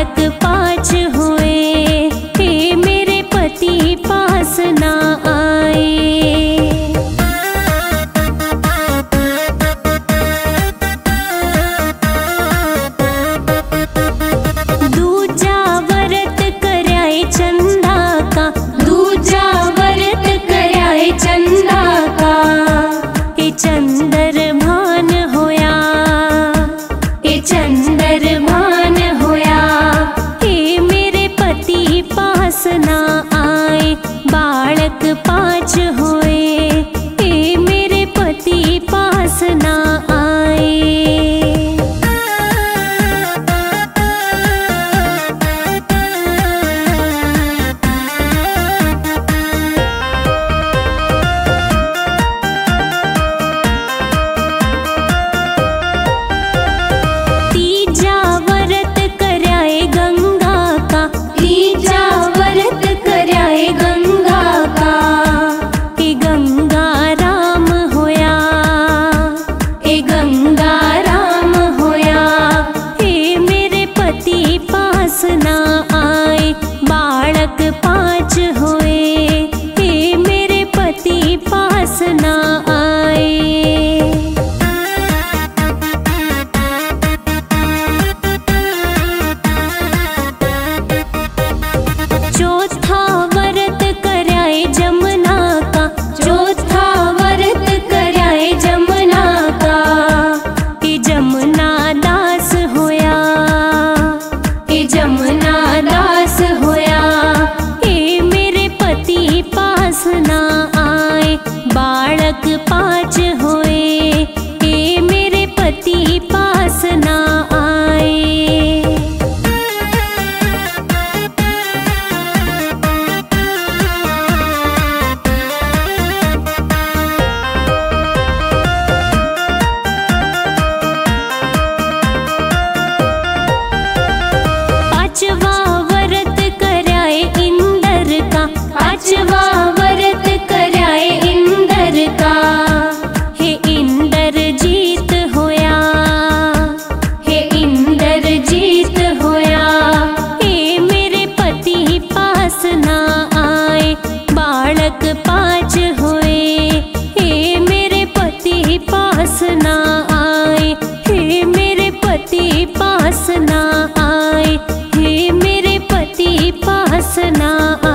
बालक पाँच हुए, हे मेरे पति पास ना आए। दूजा व्रत कराए चंदा का, दूजा व्रत कराए चंदा का, हे चंद्रभान होया, हे चंद्रभान होया, हे मेरे पति पास ना आए। बालक पाँच हुए, हे मेरे पति पास ना आए। तीजा व्रत कराए गंगा का, तीजा व्रत कराए गंगा का, हे गंगा राम होया, हे गंगा राम होया, हे मेरे पति पास ना आए। बालक पाँच हुए, हे मेरे पति पास ना आए। चौथा व्रत कराए जमुना का, चौथा व्रत कराए जमुना का, हे जमुना दास होया, हे जमुना दास होया, हे मेरे पति पास ना आए। बालक पाँच हुए, हे मेरे पति पास ना आए। पांचवा व्रत कराए इंद्र का, पांचवा व्रत कराए इंद्र का, हे इंद्र जीत होया, हे इंद्र जीत होया, हे मेरे पति पास ना आए। बालक पाँच हुए, हे मेरे पति पास ना आए, हे मेरे पति पास ना आए, हे मेरे पति पास ना